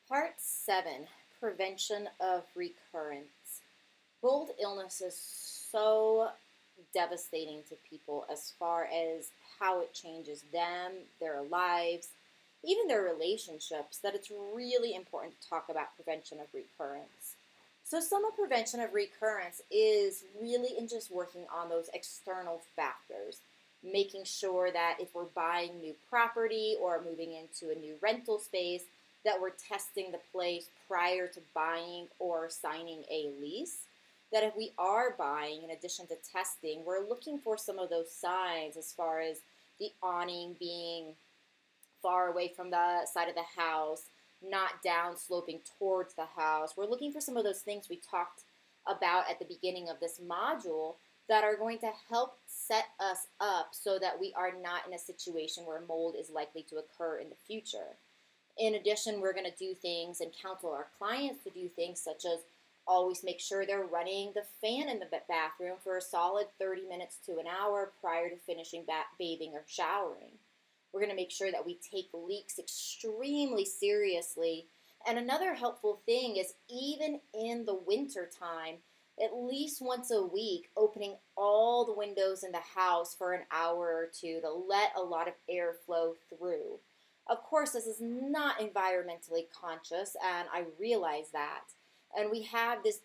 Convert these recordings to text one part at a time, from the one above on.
Part 7, Prevention of Recurrence. Mold illness is so devastating to people as far as how it changes them, their lives, even their relationships, that it's really important to talk about prevention of recurrence. So, some of prevention of recurrence is really in just working on those external factors, making sure that if we're buying new property or moving into a new rental space, that we're testing the place prior to buying or signing a lease. That if we are buying, in addition to testing, we're looking for some of those signs as far as the awning being far away from the side of the house, not down sloping towards the house. We're looking for some of those things we talked about at the beginning of this module that are going to help set us up so that we are not in a situation where mold is likely to occur in the future. In addition, we're going to do things and counsel our clients to do things such as always make sure they're running the fan in the bathroom for a solid 30 minutes to an hour prior to finishing bathing or showering. We're going to make sure that we take leaks extremely seriously. And another helpful thing is even in the winter time, at least once a week, opening all the windows in the house for an hour or two to let a lot of air flow through. Of course, this is not environmentally conscious, and I realize that. And we have this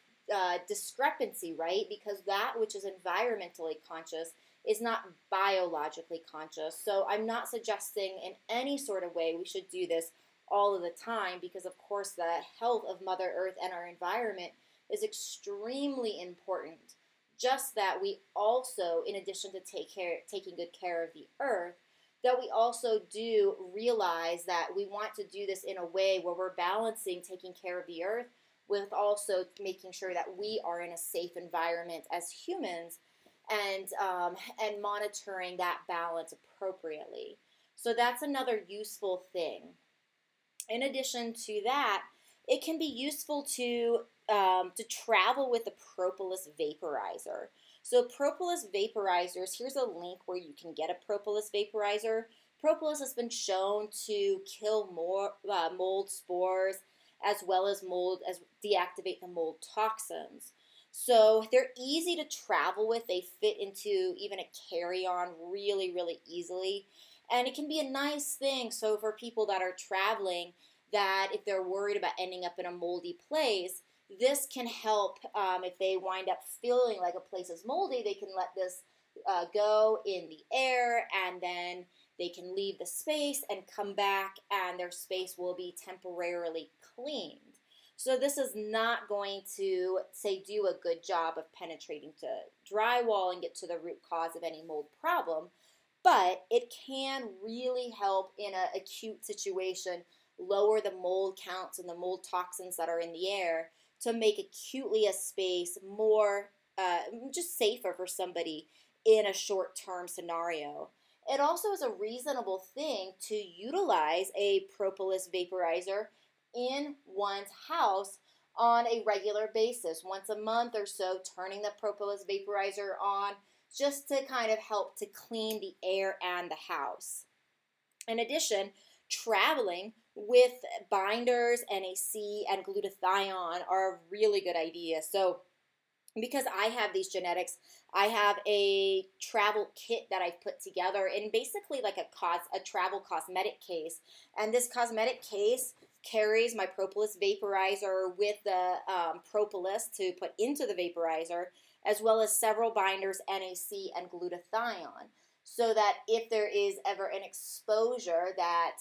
discrepancy, right? Because that which is environmentally conscious is not biologically conscious. So I'm not suggesting in any sort of way we should do this all of the time, because of course the health of Mother Earth and our environment is extremely important. Just that we also, in addition to taking good care of the earth, that we also do realize that we want to do this in a way where we're balancing taking care of the earth with also making sure that we are in a safe environment as humans, and monitoring that balance appropriately. So that's another useful thing. In addition to that, it can be useful to travel with a propolis vaporizer. So propolis vaporizers, here's a link where you can get a propolis vaporizer. Propolis has been shown to kill more mold spores as well as deactivate the mold toxins. So they're easy to travel with. They fit into even a carry-on really, really easily. And it can be a nice thing. So for people that are traveling, that if they're worried about ending up in a moldy place, this can help. If they wind up feeling like a place is moldy, they can let this go in the air, and then they can leave the space and come back, and their space will be temporarily cleaned. So this is not going to, say, do a good job of penetrating to drywall and get to the root cause of any mold problem, but it can really help in an acute situation lower the mold counts and the mold toxins that are in the air to make acutely a space more just safer for somebody in a short-term scenario. It also is a reasonable thing to utilize a propolis vaporizer in one's house on a regular basis, once a month or so, turning the propolis vaporizer on just to kind of help to clean the air and the house. In addition, traveling with binders, NAC, and glutathione are a really good idea. So because I have these genetics, I have a travel kit that I've put together in basically like a travel cosmetic case. And this cosmetic case carries my propolis vaporizer with the propolis to put into the vaporizer, as well as several binders, NAC, and glutathione. So that if there is ever an exposure that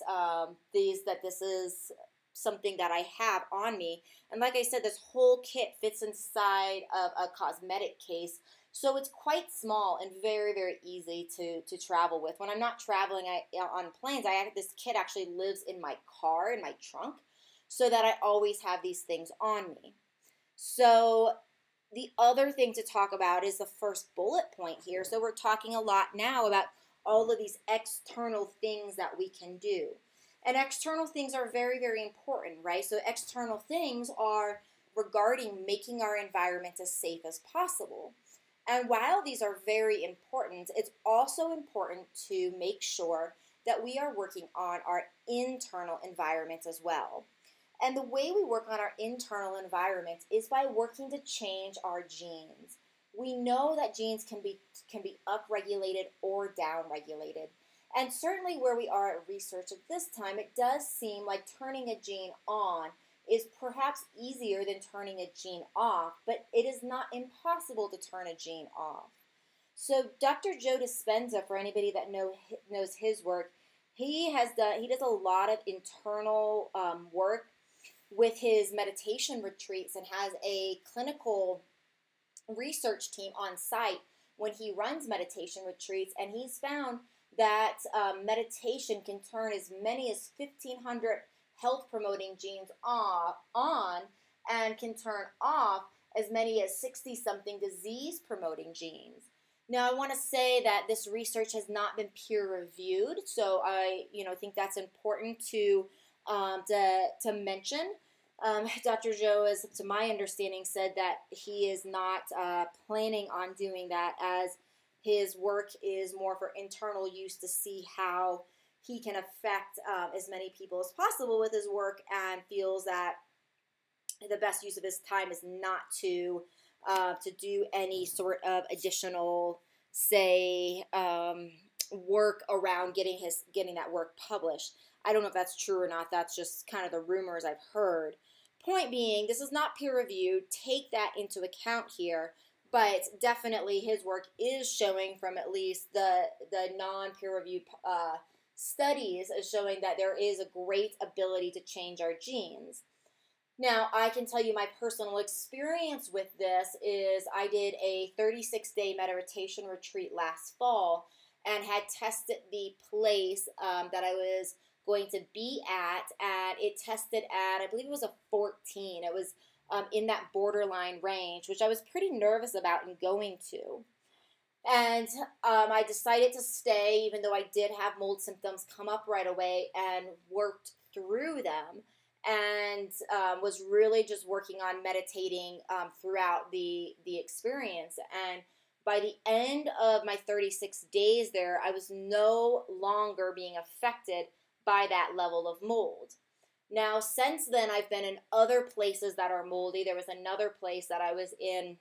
this is something that I have on me. And like I said, this whole kit fits inside of a cosmetic case. So it's quite small and very, very easy to travel with. When I'm not traveling on planes, this kit actually lives in my car, in my trunk, so that I always have these things on me. So the other thing to talk about is the first bullet point here. So we're talking a lot now about all of these external things that we can do. And external things are very, very important, right? So external things are regarding making our environment as safe as possible. And while these are very important, it's also important to make sure that we are working on our internal environment as well. And the way we work on our internal environment is by working to change our genes. We know that genes can be upregulated or downregulated. And certainly where we are at research at this time, it does seem like turning a gene on is perhaps easier than turning a gene off, but it is not impossible to turn a gene off. So Dr. Joe Dispenza, for anybody that knows his work, he does a lot of internal work with his meditation retreats and has a clinical research team on site when he runs meditation retreats, and he's found that meditation can turn as many as 1,500 health promoting genes on and can turn off as many as 60 something disease promoting genes. Now, I want to say that this research has not been peer reviewed, so I think that's important to mention. Dr. Joe, as to my understanding, said that he is not planning on doing that, as his work is more for internal use to see how he can affect as many people as possible with his work, and feels that the best use of his time is not to do any sort of additional, say, work around getting that work published. I don't know if that's true or not. That's just kind of the rumors I've heard. Point being, this is not peer reviewed. Take that into account here. But definitely his work is showing, from at least the non-peer reviewed studies, is showing that there is a great ability to change our genes. Now, I can tell you my personal experience with this is I did a 36-day meditation retreat last fall and had tested the place that I was going to be at, and it tested at, I believe it was a 14. It was in that borderline range, which I was pretty nervous about in going to. And I decided to stay, even though I did have mold symptoms come up right away, and worked through them, and was really just working on meditating throughout the experience. And by the end of my 36 days there, I was no longer being affected by that level of mold. Now, since then, I've been in other places that are moldy. There was another place that I was in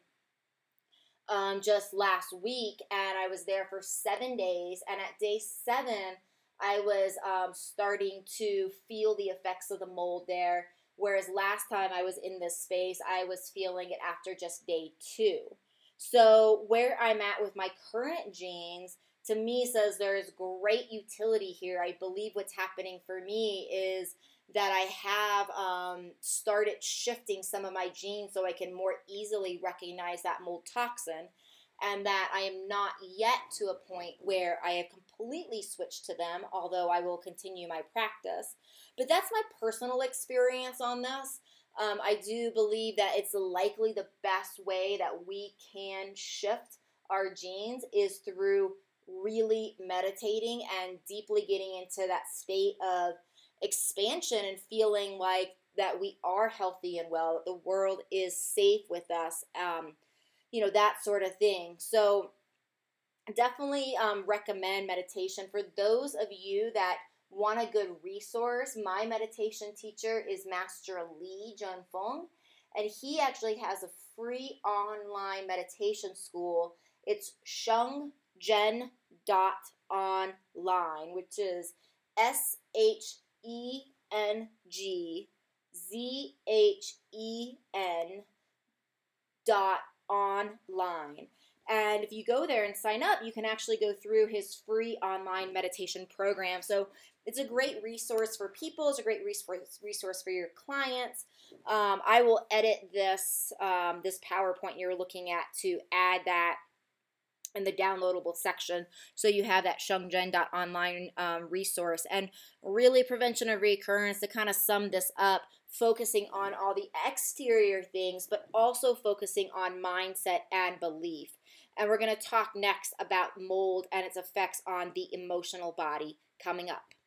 just last week, and I was there for 7 days. And at day 7, I was starting to feel the effects of the mold there, whereas last time I was in this space, I was feeling it after just day 2. So where I'm at with my current genes, to me, says there's great utility here. I believe what's happening for me is that I have started shifting some of my genes so I can more easily recognize that mold toxin, and that I am not yet to a point where I have completely switched to them, although I will continue my practice. But that's my personal experience on this. I do believe that it's likely the best way that we can shift our genes is through really meditating and deeply getting into that state of expansion and feeling like that we are healthy and well, that the world is safe with us, that sort of thing. So definitely recommend meditation. For those of you that want a good resource, my meditation teacher is Master Lee Jun Fung, and he actually has a free online meditation school. It's shengzhen.online, which is SHENGZHEN.online. And if you go there and sign up, you can actually go through his free online meditation program. So it's a great resource for people. It's a great resource for your clients. I will edit this PowerPoint you're looking at to add that in the downloadable section, so you have that shengzhen.online resource. And really, prevention of recurrence, to kind of sum this up, focusing on all the exterior things, but also focusing on mindset and belief. And we're going to talk next about mold and its effects on the emotional body coming up.